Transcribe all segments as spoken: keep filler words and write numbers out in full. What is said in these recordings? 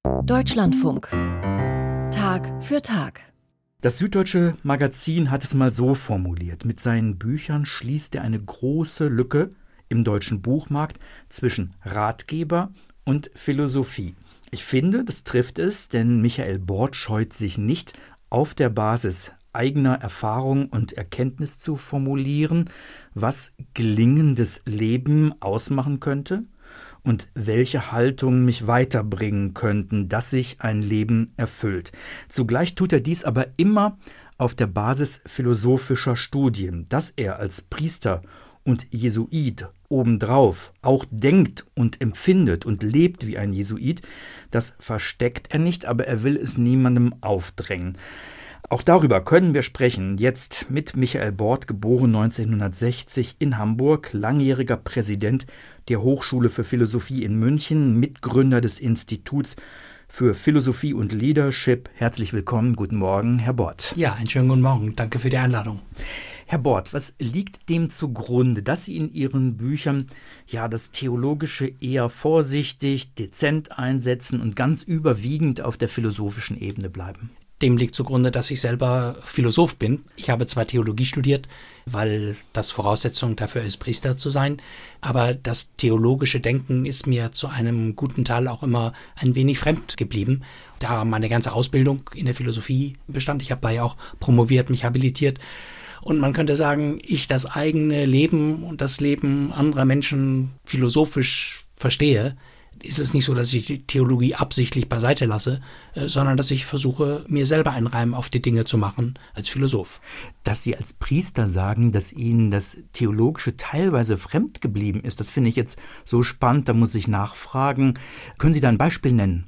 Deutschlandfunk. Tag für Tag. Das Süddeutsche Magazin hat es mal so formuliert: Mit seinen Büchern schließt er eine große Lücke im deutschen Buchmarkt zwischen Ratgeber und Philosophie. Ich finde, das trifft es, denn Michael Bort scheut sich nicht, auf der Basis eigener Erfahrung und Erkenntnis zu formulieren, was gelingendes Leben ausmachen könnte und welche Haltungen mich weiterbringen könnten, dass sich ein Leben erfüllt. Zugleich tut er dies aber immer auf der Basis philosophischer Studien. Dass er als Priester und Jesuit obendrauf auch denkt und empfindet und lebt wie ein Jesuit, das versteckt er nicht, aber er will es niemandem aufdrängen. Auch darüber können wir sprechen, jetzt mit Michael Bort, geboren neunzehnhundertsechzig in Hamburg, langjähriger Präsident der Hochschule für Philosophie in München, Mitgründer des Instituts für Philosophie und Leadership. Herzlich willkommen, guten Morgen, Herr Bort. Ja, einen schönen guten Morgen, danke für die Einladung. Herr Bort, was liegt dem zugrunde, dass Sie in Ihren Büchern ja das Theologische eher vorsichtig, dezent einsetzen und ganz überwiegend auf der philosophischen Ebene bleiben? Dem liegt zugrunde, dass ich selber Philosoph bin. Ich habe zwar Theologie studiert, weil das Voraussetzung dafür ist, Priester zu sein, aber das theologische Denken ist mir zu einem guten Teil auch immer ein wenig fremd geblieben, da meine ganze Ausbildung in der Philosophie bestand. Ich habe da ja auch promoviert, mich habilitiert. Und man könnte sagen, ich das eigene Leben und das Leben anderer Menschen philosophisch verstehe, ist es nicht so, dass ich die Theologie absichtlich beiseite lasse, sondern dass ich versuche, mir selber einen Reim auf die Dinge zu machen als Philosoph. Dass Sie als Priester sagen, dass Ihnen das Theologische teilweise fremd geblieben ist, das finde ich jetzt so spannend, da muss ich nachfragen. Können Sie da ein Beispiel nennen?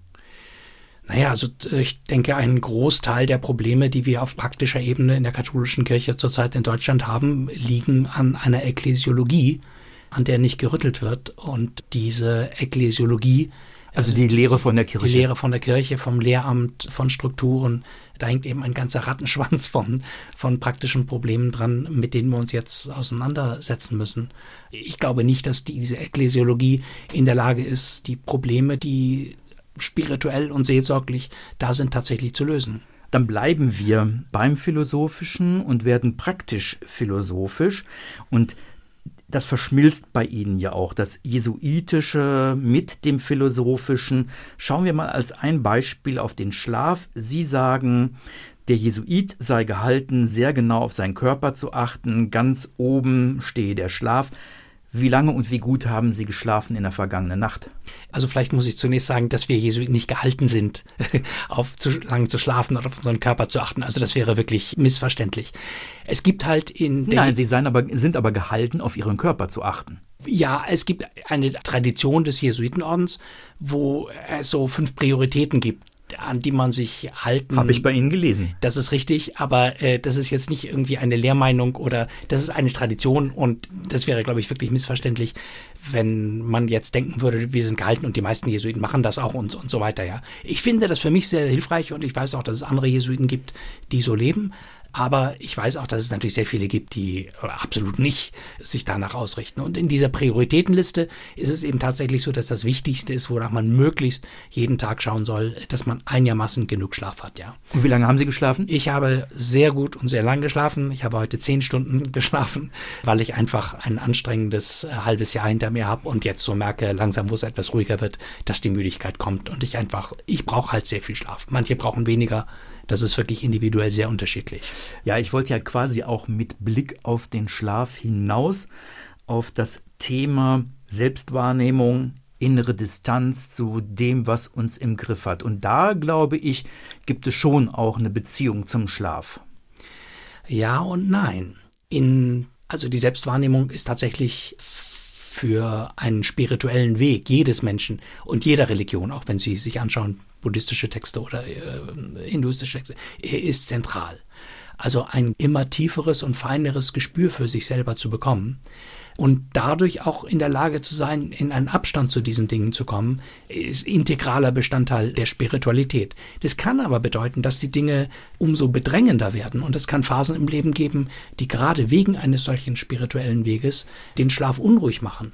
Naja, also ich denke, ein Großteil der Probleme, die wir auf praktischer Ebene in der katholischen Kirche zurzeit in Deutschland haben, liegen an einer Ekklesiologie, an der nicht gerüttelt wird. Und diese Ekklesiologie, also die Lehre von der Kirche. Die Lehre von der Kirche, vom Lehramt, von Strukturen, da hängt eben ein ganzer Rattenschwanz von, von praktischen Problemen dran, mit denen wir uns jetzt auseinandersetzen müssen. Ich glaube nicht, dass diese Ekklesiologie in der Lage ist, die Probleme, die spirituell und seelsorglich da sind, tatsächlich zu lösen. Dann bleiben wir beim Philosophischen und werden praktisch philosophisch. Und das verschmilzt bei Ihnen ja auch, das Jesuitische mit dem Philosophischen. Schauen wir mal als ein Beispiel auf den Schlaf. Sie sagen, der Jesuit sei gehalten, sehr genau auf seinen Körper zu achten. Ganz oben stehe der Schlaf. Wie lange und wie gut haben Sie geschlafen in der vergangenen Nacht? Also vielleicht muss ich zunächst sagen, dass wir Jesuiten nicht gehalten sind, auf zu lang zu schlafen oder auf unseren Körper zu achten. Also das wäre wirklich missverständlich. Es gibt halt in der... Nein, Sie seien aber, sind aber gehalten, auf Ihren Körper zu achten. Ja, es gibt eine Tradition des Jesuitenordens, wo es so fünf Prioritäten gibt, an die man sich halten... Habe ich bei Ihnen gelesen. Das ist richtig, aber äh, das ist jetzt nicht irgendwie eine Lehrmeinung oder das ist eine Tradition und das wäre, glaube ich, wirklich missverständlich, wenn man jetzt denken würde, wir sind gehalten und die meisten Jesuiten machen das auch und, und so weiter. Ja, ich finde das für mich sehr hilfreich und ich weiß auch, dass es andere Jesuiten gibt, die so leben. Aber ich weiß auch, dass es natürlich sehr viele gibt, die absolut nicht sich danach ausrichten. Und in dieser Prioritätenliste ist es eben tatsächlich so, dass das Wichtigste ist, wonach man möglichst jeden Tag schauen soll, dass man einigermaßen genug Schlaf hat, ja. Und wie lange haben Sie geschlafen? Ich habe sehr gut und sehr lang geschlafen. Ich habe heute zehn Stunden geschlafen, weil ich einfach ein anstrengendes halbes Jahr hinter mir habe und jetzt so merke, langsam, wo es etwas ruhiger wird, dass die Müdigkeit kommt. Und ich einfach, ich brauche halt sehr viel Schlaf. Manche brauchen weniger. Das ist wirklich individuell sehr unterschiedlich. Ja, ich wollte ja quasi auch mit Blick auf den Schlaf hinaus auf das Thema Selbstwahrnehmung, innere Distanz zu dem, was uns im Griff hat. Und da, glaube ich, gibt es schon auch eine Beziehung zum Schlaf. Ja und nein. In, also die Selbstwahrnehmung ist tatsächlich für einen spirituellen Weg jedes Menschen und jeder Religion, auch wenn Sie sich anschauen, buddhistische Texte oder äh, hinduistische Texte, ist zentral. Also ein immer tieferes und feineres Gespür für sich selber zu bekommen und dadurch auch in der Lage zu sein, in einen Abstand zu diesen Dingen zu kommen, ist integraler Bestandteil der Spiritualität. Das kann aber bedeuten, dass die Dinge umso bedrängender werden und es kann Phasen im Leben geben, die gerade wegen eines solchen spirituellen Weges den Schlaf unruhig machen.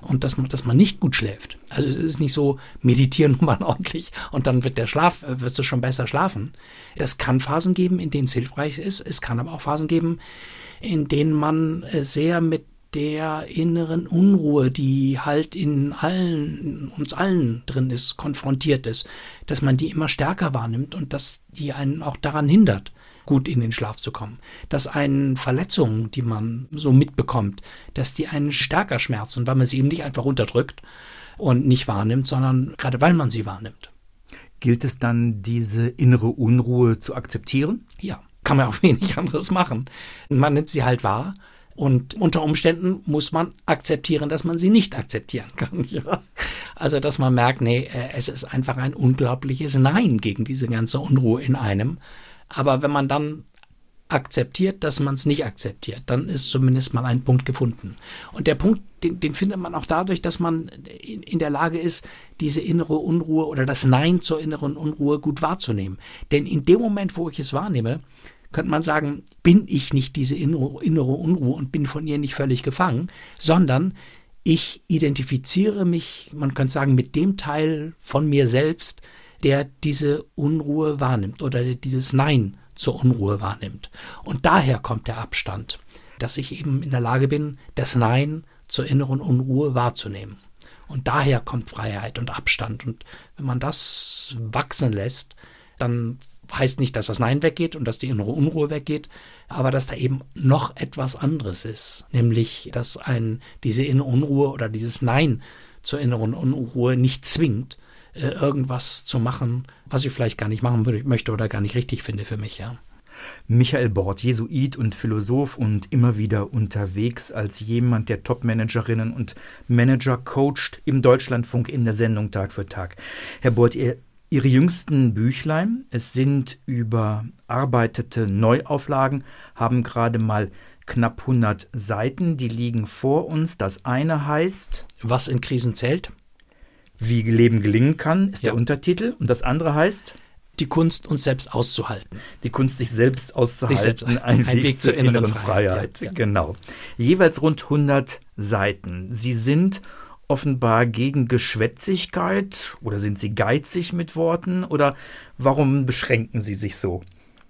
und dass man, dass man nicht gut schläft. Also es ist nicht so, meditieren mal ordentlich und dann wird der Schlaf, wirst du schon besser schlafen. Es kann Phasen geben, in denen es hilfreich ist. Es kann aber auch Phasen geben, in denen man sehr mit der inneren Unruhe, die halt in allen, uns allen drin ist, konfrontiert ist, dass man die immer stärker wahrnimmt und dass die einen auch daran hindert, gut in den Schlaf zu kommen. Dass einen Verletzungen, die man so mitbekommt, dass die einen stärker schmerzen, weil man sie eben nicht einfach unterdrückt und nicht wahrnimmt, sondern gerade weil man sie wahrnimmt. Gilt es dann, diese innere Unruhe zu akzeptieren? Ja, kann man auch wenig anderes machen. Man nimmt sie halt wahr. Und unter Umständen muss man akzeptieren, dass man sie nicht akzeptieren kann. Ja? Also, dass man merkt, nee, es ist einfach ein unglaubliches Nein gegen diese ganze Unruhe in einem. Aber wenn man dann akzeptiert, dass man es nicht akzeptiert, dann ist zumindest mal ein Punkt gefunden. Und der Punkt, den, den findet man auch dadurch, dass man in, in der Lage ist, diese innere Unruhe oder das Nein zur inneren Unruhe gut wahrzunehmen. Denn in dem Moment, wo ich es wahrnehme, könnte man sagen, bin ich nicht diese innere, innere Unruhe und bin von ihr nicht völlig gefangen, sondern ich identifiziere mich, man könnte sagen, mit dem Teil von mir selbst, der diese Unruhe wahrnimmt oder der dieses Nein zur Unruhe wahrnimmt. Und daher kommt der Abstand, dass ich eben in der Lage bin, das Nein zur inneren Unruhe wahrzunehmen. Und daher kommt Freiheit und Abstand. Und wenn man das wachsen lässt, dann heißt nicht, dass das Nein weggeht und dass die innere Unruhe weggeht, aber dass da eben noch etwas anderes ist, nämlich, dass ein diese innere Unruhe oder dieses Nein zur inneren Unruhe nicht zwingt, äh, irgendwas zu machen, was ich vielleicht gar nicht machen würde, möchte oder gar nicht richtig finde für mich, ja. Michael Bort, Jesuit und Philosoph und immer wieder unterwegs als jemand, der Top-Managerinnen und Manager coacht im Deutschlandfunk in der Sendung Tag für Tag. Herr Bort, ihr Ihre jüngsten Büchlein, es sind überarbeitete Neuauflagen, haben gerade mal knapp hundert Seiten, die liegen vor uns. Das eine heißt Was in Krisen zählt? Wie Leben gelingen kann, ist Ja. der Untertitel. Und das andere heißt Die Kunst, uns selbst auszuhalten. Die Kunst, sich selbst auszuhalten, Sich selbst, ein, ein Weg, Weg zur zur inneren inneren Freiheit. Freiheit, ja, ja. Genau. Jeweils rund hundert Seiten. Sie sind offenbar gegen Geschwätzigkeit oder sind Sie geizig mit Worten oder warum beschränken Sie sich so?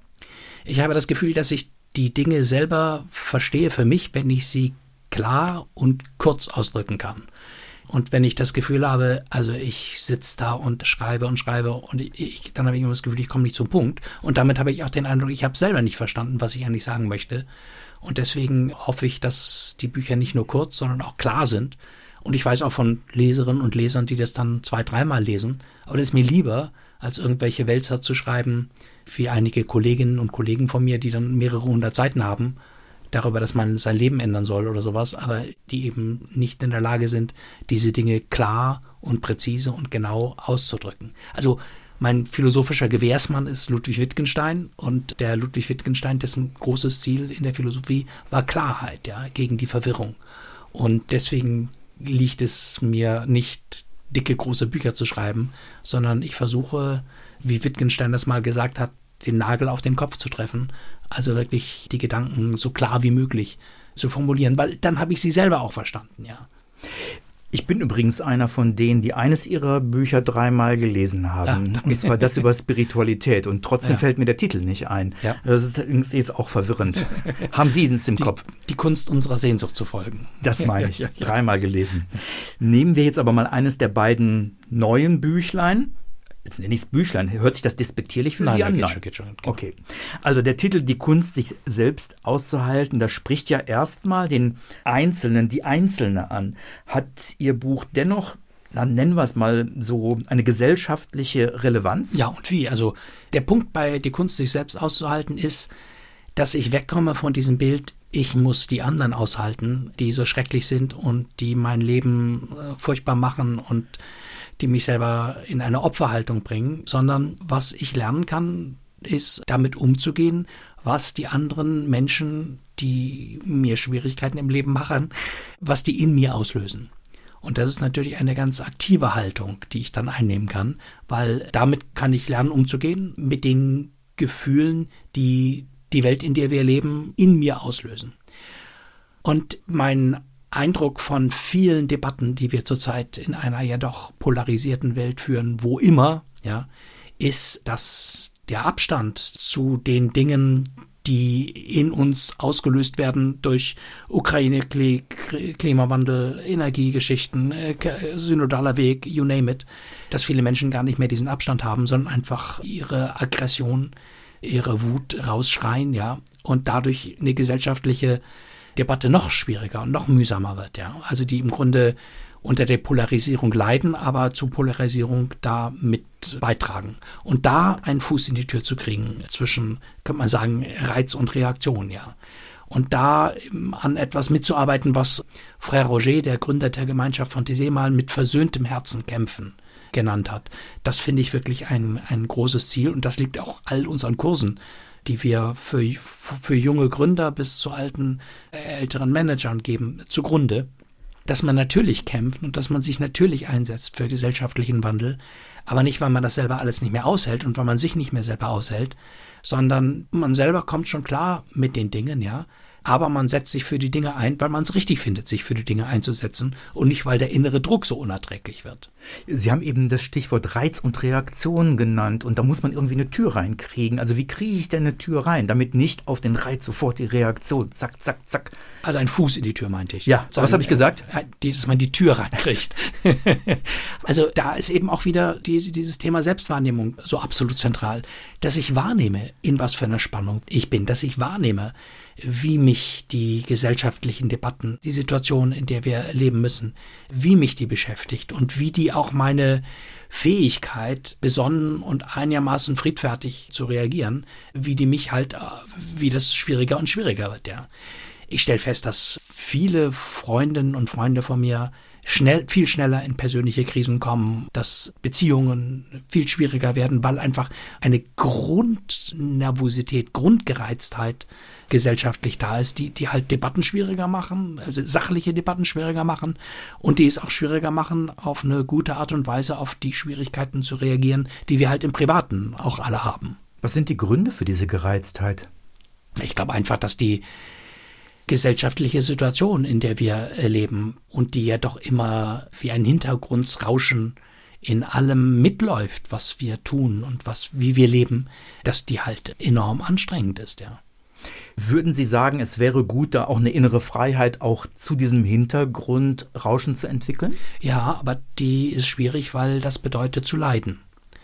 Ich habe das Gefühl, dass ich die Dinge selber verstehe für mich, wenn ich sie klar und kurz ausdrücken kann. Und wenn ich das Gefühl habe, also ich sitze da und schreibe und schreibe und ich, dann habe ich immer das Gefühl, ich komme nicht zum Punkt. Und damit habe ich auch den Eindruck, ich habe selber nicht verstanden, was ich eigentlich sagen möchte. Und deswegen hoffe ich, dass die Bücher nicht nur kurz, sondern auch klar sind. Und ich weiß auch von Leserinnen und Lesern, die das dann zwei, dreimal lesen. Aber das ist mir lieber, als irgendwelche Wälzer zu schreiben, wie einige Kolleginnen und Kollegen von mir, die dann mehrere hundert Seiten haben, darüber, dass man sein Leben ändern soll oder sowas, aber die eben nicht in der Lage sind, diese Dinge klar und präzise und genau auszudrücken. Also mein philosophischer Gewährsmann ist Ludwig Wittgenstein und der Ludwig Wittgenstein, dessen großes Ziel in der Philosophie war Klarheit, ja, gegen die Verwirrung. Und deswegen liegt es mir nicht, dicke, große Bücher zu schreiben, sondern ich versuche, wie Wittgenstein das mal gesagt hat, den Nagel auf den Kopf zu treffen, also wirklich die Gedanken so klar wie möglich zu formulieren, weil dann habe ich sie selber auch verstanden, ja. Ich bin übrigens einer von denen, die eines ihrer Bücher dreimal gelesen haben. Ja, und zwar das über Spiritualität. Und trotzdem ja. fällt mir der Titel nicht ein. Ja. Das ist jetzt auch verwirrend. Haben Sie es im die, Kopf? Die Kunst unserer Sehnsucht zu folgen. Das meine ich. Ja, ja, ja. Dreimal gelesen. Nehmen wir jetzt aber mal eines der beiden neuen Büchlein. Jetzt nenne ich es Büchlein. Hört sich das despektierlich für Nein, Sie an? geht Nein, schon, geht schon. Geht Okay. Also der Titel Die Kunst, sich selbst auszuhalten, das spricht ja erstmal den Einzelnen, die Einzelne an. Hat Ihr Buch dennoch, dann nennen wir es mal so, eine gesellschaftliche Relevanz? Ja, und wie? Also der Punkt bei Die Kunst, sich selbst auszuhalten, ist, dass ich wegkomme von diesem Bild, ich muss die anderen aushalten, die so schrecklich sind und die mein Leben äh, furchtbar machen und die mich selber in eine Opferhaltung bringen, sondern was ich lernen kann, ist damit umzugehen, was die anderen Menschen, die mir Schwierigkeiten im Leben machen, was die in mir auslösen. Und das ist natürlich eine ganz aktive Haltung, die ich dann einnehmen kann, weil damit kann ich lernen, umzugehen mit den Gefühlen, die die Welt, in der wir leben, in mir auslösen. Und mein Eindruck von vielen Debatten, die wir zurzeit in einer ja doch polarisierten Welt führen, wo immer, ja, ist, dass der Abstand zu den Dingen, die in uns ausgelöst werden durch Ukraine-Krieg, Klimawandel, Energiegeschichten, synodaler Weg, you name it, dass viele Menschen gar nicht mehr diesen Abstand haben, sondern einfach ihre Aggression, ihre Wut rausschreien, ja, und dadurch eine gesellschaftliche Debatte noch schwieriger und noch mühsamer wird, ja. Also die im Grunde unter der Polarisierung leiden, aber zur Polarisierung da mit beitragen. Und da einen Fuß in die Tür zu kriegen zwischen, könnte man sagen, Reiz und Reaktion, ja. Und da an etwas mitzuarbeiten, was Frère Roger, der Gründer der Gemeinschaft von Taizé, mal mit versöhntem Herzen kämpfen genannt hat. Das finde ich wirklich ein, ein großes Ziel und das liegt auch all unseren Kursen, die wir für, für junge Gründer bis zu alten, älteren Managern geben, zugrunde, dass man natürlich kämpft und dass man sich natürlich einsetzt für gesellschaftlichen Wandel, aber nicht, weil man das selber alles nicht mehr aushält und weil man sich nicht mehr selber aushält, sondern man selber kommt schon klar mit den Dingen, ja, aber man setzt sich für die Dinge ein, weil man es richtig findet, sich für die Dinge einzusetzen und nicht, weil der innere Druck so unerträglich wird. Sie haben eben das Stichwort Reiz und Reaktion genannt und da muss man irgendwie eine Tür reinkriegen. Also wie kriege ich denn eine Tür rein, damit nicht auf den Reiz sofort die Reaktion, zack, zack, zack. Also ein Fuß in die Tür, meinte ich. Ja, so, was habe ich gesagt? Äh, dass man die Tür reinkriegt. Also da ist eben auch wieder diese, dieses Thema Selbstwahrnehmung so absolut zentral, dass ich wahrnehme, in was für einer Spannung ich bin, dass ich wahrnehme, wie mich die gesellschaftlichen Debatten, die Situation, in der wir leben müssen, wie mich die beschäftigt und wie die auch meine Fähigkeit, besonnen und einigermaßen friedfertig zu reagieren, wie die mich halt, wie das schwieriger und schwieriger wird, ja. Ich stelle fest, dass viele Freundinnen und Freunde von mir schnell, viel schneller in persönliche Krisen kommen, dass Beziehungen viel schwieriger werden, weil einfach eine Grundnervosität, Grundgereiztheit gesellschaftlich da ist, die, die halt Debatten schwieriger machen, also sachliche Debatten schwieriger machen und die es auch schwieriger machen, auf eine gute Art und Weise auf die Schwierigkeiten zu reagieren, die wir halt im Privaten auch alle haben. Was sind die Gründe für diese Gereiztheit? Ich glaube einfach, dass die gesellschaftliche Situation, in der wir leben und die ja doch immer wie ein Hintergrundsrauschen in allem mitläuft, was wir tun und was, wie wir leben, dass die halt enorm anstrengend ist, ja. Würden Sie sagen, es wäre gut, da auch eine innere Freiheit auch zu diesem Hintergrundrauschen zu entwickeln? Ja, aber die ist schwierig, weil das bedeutet zu leiden.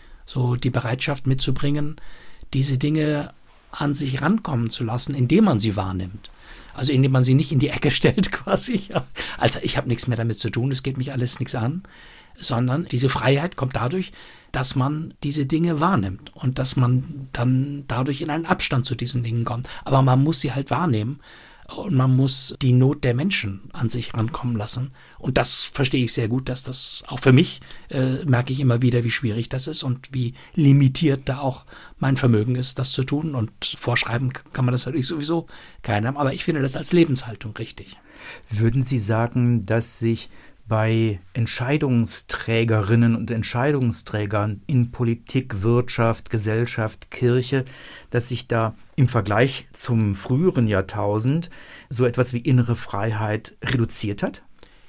So die Bereitschaft mitzubringen, diese Dinge an sich rankommen zu lassen, indem man sie wahrnimmt. Also indem man sie nicht in die Ecke stellt quasi. Ja. Also ich habe nichts mehr damit zu tun, es geht mich alles nichts an. Sondern diese Freiheit kommt dadurch, dass man diese Dinge wahrnimmt und dass man dann dadurch in einen Abstand zu diesen Dingen kommt. Aber man muss sie halt wahrnehmen und man muss die Not der Menschen an sich rankommen lassen. Und das verstehe ich sehr gut, dass das auch für mich, äh, merke ich immer wieder, wie schwierig das ist und wie limitiert da auch mein Vermögen ist, das zu tun. Und vorschreiben kann man das natürlich sowieso keinem. Aber ich finde das als Lebenshaltung richtig. Würden Sie sagen, dass sich bei Entscheidungsträgerinnen und Entscheidungsträgern in Politik, Wirtschaft, Gesellschaft, Kirche, dass sich da im Vergleich zum früheren Jahrtausend so etwas wie innere Freiheit reduziert hat?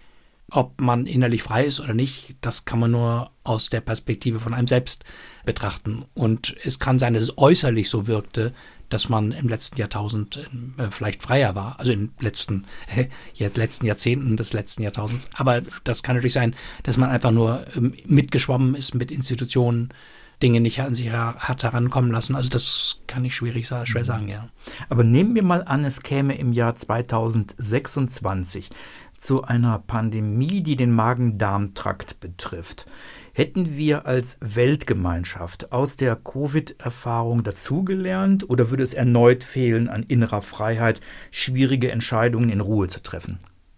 Ob man innerlich frei ist oder nicht, das kann man nur aus der Perspektive von einem selbst betrachten. Und es kann sein, dass es äußerlich so wirkte, dass man im letzten Jahrtausend äh, vielleicht freier war, also in den letzten, äh, letzten Jahrzehnten des letzten Jahrtausends. Aber das kann natürlich sein, dass man einfach nur ähm, mitgeschwommen ist mit Institutionen, Dinge nicht an sich hat herankommen lassen. Also das kann ich schwierig schwer sagen, ja. Aber nehmen wir mal an, es käme im Jahr zweitausendsechsundzwanzig zu einer Pandemie, die den Magen-Darm-Trakt betrifft. Hätten wir als Weltgemeinschaft aus der Covid-Erfahrung dazugelernt oder würde es erneut fehlen an innerer Freiheit, schwierige Entscheidungen in Ruhe zu treffen?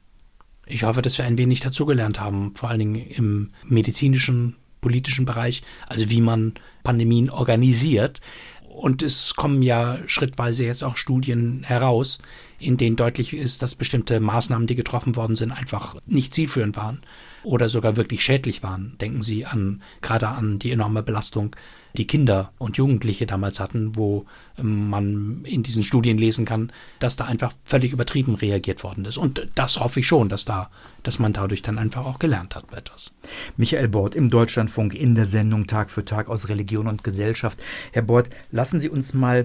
Ich hoffe, dass wir ein wenig dazugelernt haben, vor allen Dingen im medizinischen, politischen Bereich, also wie man Pandemien organisiert. Und es kommen ja schrittweise jetzt auch Studien heraus, in denen deutlich ist, dass bestimmte Maßnahmen, die getroffen worden sind, einfach nicht zielführend waren oder sogar wirklich schädlich waren. Denken Sie an gerade an die enorme Belastung die Kinder und Jugendliche damals hatten, wo man in diesen Studien lesen kann, dass da einfach völlig übertrieben reagiert worden ist. Und das hoffe ich schon, dass da, dass man dadurch dann einfach auch gelernt hat etwas. Michael Bort im Deutschlandfunk in der Sendung Tag für Tag aus Religion und Gesellschaft. Herr Bort, lassen Sie uns mal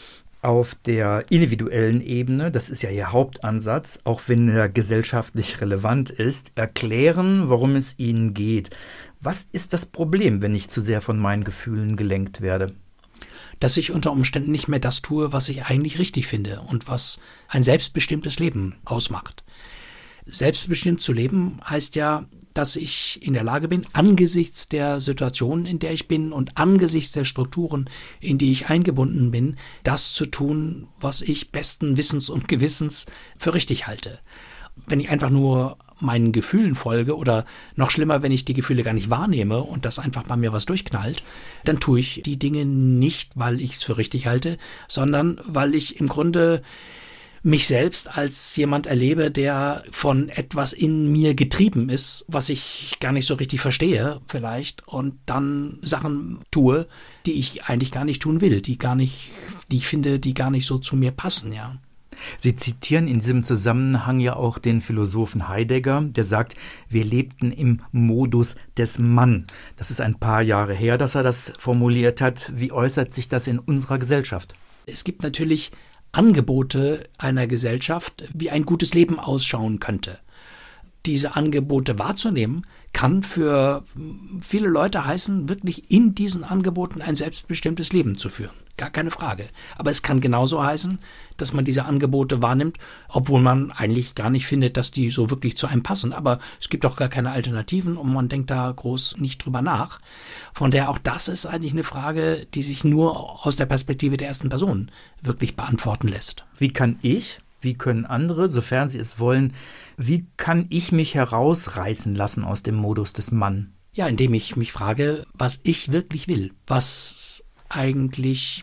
auf der individuellen Ebene, das ist ja Ihr Hauptansatz, auch wenn er gesellschaftlich relevant ist, erklären, worum es Ihnen geht. Was ist das Problem, wenn ich zu sehr von meinen Gefühlen gelenkt werde? Dass ich unter Umständen nicht mehr das tue, was ich eigentlich richtig finde und was ein selbstbestimmtes Leben ausmacht. Selbstbestimmt zu leben heißt ja, dass ich in der Lage bin, angesichts der Situation, in der ich bin und angesichts der Strukturen, in die ich eingebunden bin, das zu tun, was ich besten Wissens und Gewissens für richtig halte. Wenn ich einfach nur meinen Gefühlen folge oder noch schlimmer, wenn ich die Gefühle gar nicht wahrnehme und das einfach bei mir was durchknallt, dann tue ich die Dinge nicht, weil ich es für richtig halte, sondern weil ich im Grunde mich selbst als jemand erlebe, der von etwas in mir getrieben ist, was ich gar nicht so richtig verstehe vielleicht und dann Sachen tue, die ich eigentlich gar nicht tun will, die gar nicht, die ich finde, die gar nicht so zu mir passen, ja. Sie zitieren in diesem Zusammenhang ja auch den Philosophen Heidegger, der sagt, wir lebten im Modus des Mann. Das ist ein paar Jahre her, dass er das formuliert hat. Wie äußert sich das in unserer Gesellschaft? Es gibt natürlich Angebote einer Gesellschaft, wie ein gutes Leben ausschauen könnte. Diese Angebote wahrzunehmen, kann für viele Leute heißen, wirklich in diesen Angeboten ein selbstbestimmtes Leben zu führen. Gar keine Frage. Aber es kann genauso heißen, dass man diese Angebote wahrnimmt, obwohl man eigentlich gar nicht findet, dass die so wirklich zu einem passen. Aber es gibt auch gar keine Alternativen und man denkt da groß nicht drüber nach. Von daher auch das ist eigentlich eine Frage, die sich nur aus der Perspektive der ersten Person wirklich beantworten lässt. Wie kann ich, wie können andere, sofern sie es wollen, wie kann ich mich herausreißen lassen aus dem Modus des Mann? Ja, indem ich mich frage, was ich wirklich will, was eigentlich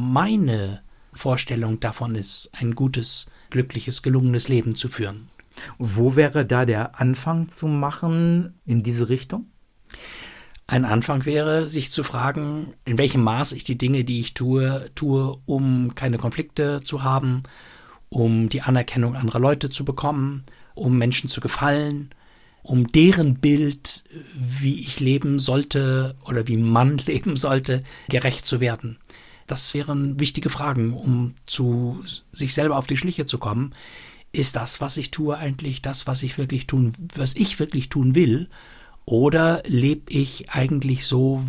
meine Vorstellung davon ist, ein gutes, glückliches, gelungenes Leben zu führen. Wo wäre da der Anfang zu machen in diese Richtung? Ein Anfang wäre, sich zu fragen, in welchem Maß ich die Dinge, die ich tue, tue, um keine Konflikte zu haben, um die Anerkennung anderer Leute zu bekommen, um Menschen zu gefallen, um deren Bild, wie ich leben sollte oder wie man leben sollte, gerecht zu werden. Das wären wichtige Fragen, um zu sich selber auf die Schliche zu kommen. Ist das, was ich tue, eigentlich das, was ich wirklich tun, was ich wirklich tun will? Oder lebe ich eigentlich so,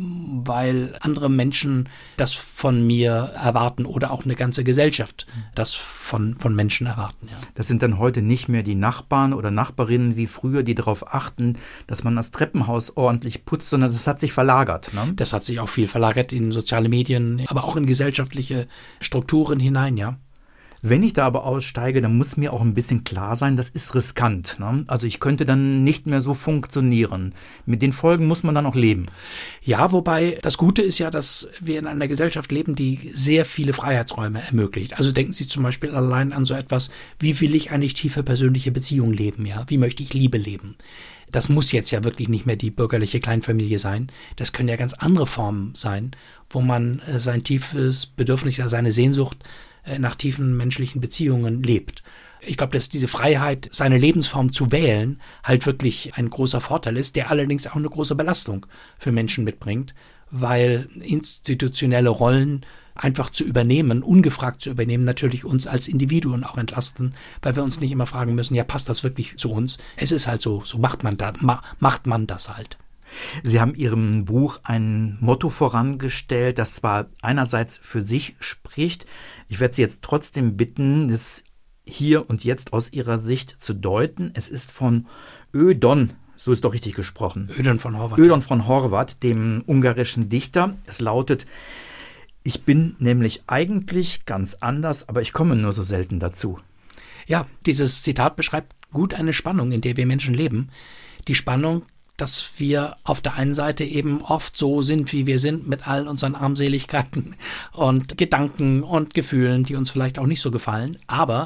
weil andere Menschen das von mir erwarten oder auch eine ganze Gesellschaft das von, von Menschen erwarten? Ja. Das sind dann heute nicht mehr die Nachbarn oder Nachbarinnen wie früher, die darauf achten, dass man das Treppenhaus ordentlich putzt, sondern das hat sich verlagert. Ne? Das hat sich auch viel verlagert in soziale Medien, aber auch in gesellschaftliche Strukturen hinein, ja. Wenn ich da aber aussteige, dann muss mir auch ein bisschen klar sein, das ist riskant. Ne? Also ich könnte dann nicht mehr so funktionieren. Mit den Folgen muss man dann auch leben. Ja, wobei das Gute ist ja, dass wir in einer Gesellschaft leben, die sehr viele Freiheitsräume ermöglicht. Also denken Sie zum Beispiel allein an so etwas, wie will ich eigentlich tiefe persönliche Beziehungen leben? Ja? Wie möchte ich Liebe leben? Das muss jetzt ja wirklich nicht mehr die bürgerliche Kleinfamilie sein. Das können ja ganz andere Formen sein, wo man sein tiefes Bedürfnis, ja seine Sehnsucht nach tiefen menschlichen Beziehungen lebt. Ich glaube, dass diese Freiheit, seine Lebensform zu wählen, halt wirklich ein großer Vorteil ist, der allerdings auch eine große Belastung für Menschen mitbringt, weil institutionelle Rollen einfach zu übernehmen, ungefragt zu übernehmen, natürlich uns als Individuen auch entlasten, weil wir uns nicht immer fragen müssen, ja, passt das wirklich zu uns? Es ist halt so, so macht man das, ma, macht man das halt. Sie haben Ihrem Buch ein Motto vorangestellt, das zwar einerseits für sich spricht, ich werde Sie jetzt trotzdem bitten, das hier und jetzt aus Ihrer Sicht zu deuten. Es ist von Ödon, so ist doch richtig gesprochen. Ödon von Horvath. Ödon von Horvath, dem ungarischen Dichter. Es lautet: Ich bin nämlich eigentlich ganz anders, aber ich komme nur so selten dazu. Ja, dieses Zitat beschreibt gut eine Spannung, in der wir Menschen leben. Die Spannung, dass wir auf der einen Seite eben oft so sind, wie wir sind, mit all unseren Armseligkeiten und Gedanken und Gefühlen, die uns vielleicht auch nicht so gefallen, aber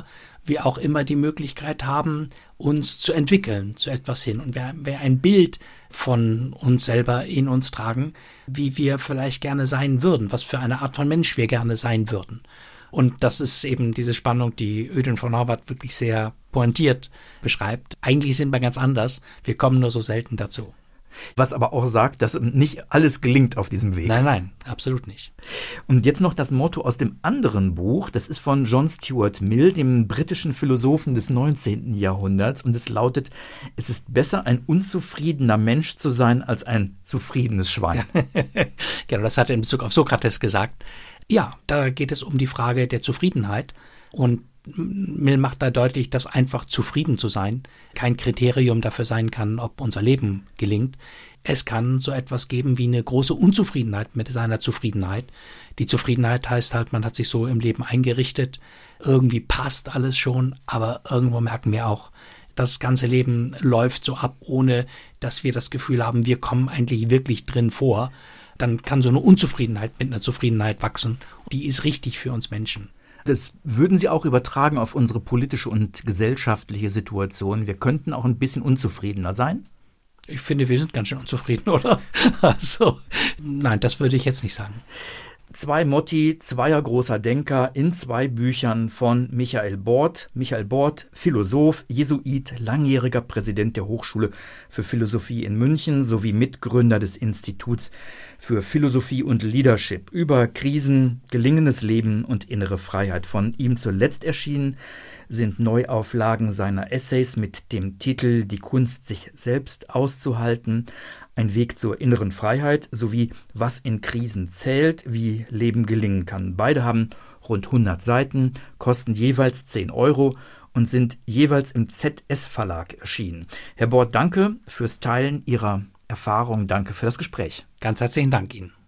wir auch immer die Möglichkeit haben, uns zu entwickeln zu etwas hin. Und wir, wir ein Bild von uns selber in uns tragen, wie wir vielleicht gerne sein würden, was für eine Art von Mensch wir gerne sein würden. Und das ist eben diese Spannung, die Ödön von Horvath wirklich sehr pointiert beschreibt. Eigentlich sind wir ganz anders, wir kommen nur so selten dazu. Was aber auch sagt, dass nicht alles gelingt auf diesem Weg. Nein, nein, absolut nicht. Und jetzt noch das Motto aus dem anderen Buch. Das ist von John Stuart Mill, dem britischen Philosophen des neunzehnten Jahrhunderts. Und es lautet, es ist besser, ein unzufriedener Mensch zu sein, als ein zufriedenes Schwein. Genau, das hat er in Bezug auf Sokrates gesagt. Ja, da geht es um die Frage der Zufriedenheit. Und Mill macht da deutlich, dass einfach zufrieden zu sein kein Kriterium dafür sein kann, ob unser Leben gelingt. Es kann so etwas geben wie eine große Unzufriedenheit mit seiner Zufriedenheit. Die Zufriedenheit heißt halt, man hat sich so im Leben eingerichtet, irgendwie passt alles schon, aber irgendwo merken wir auch, das ganze Leben läuft so ab, ohne dass wir das Gefühl haben, wir kommen eigentlich wirklich drin vor. Dann kann so eine Unzufriedenheit mit einer Zufriedenheit wachsen. Die ist richtig für uns Menschen. Das würden Sie auch übertragen auf unsere politische und gesellschaftliche Situation. Wir könnten auch ein bisschen unzufriedener sein? Ich finde, wir sind ganz schön unzufrieden, oder? Also, nein, das würde ich jetzt nicht sagen. Zwei Motti zweier großer Denker in zwei Büchern von Michael Bort. Michael Bort, Philosoph, Jesuit, langjähriger Präsident der Hochschule für Philosophie in München sowie Mitgründer des Instituts für Philosophie und Leadership. Über Krisen, gelingendes Leben und innere Freiheit. Von ihm zuletzt erschienen sind Neuauflagen seiner Essays mit dem Titel Die Kunst, sich selbst auszuhalten, ein Weg zur inneren Freiheit sowie Was in Krisen zählt, wie Leben gelingen kann. Beide haben rund hundert Seiten, kosten jeweils zehn Euro und sind jeweils im Z S-Verlag erschienen. Herr Bort, danke fürs Teilen Ihrer Erfahrungen, danke für das Gespräch. Ganz herzlichen Dank Ihnen.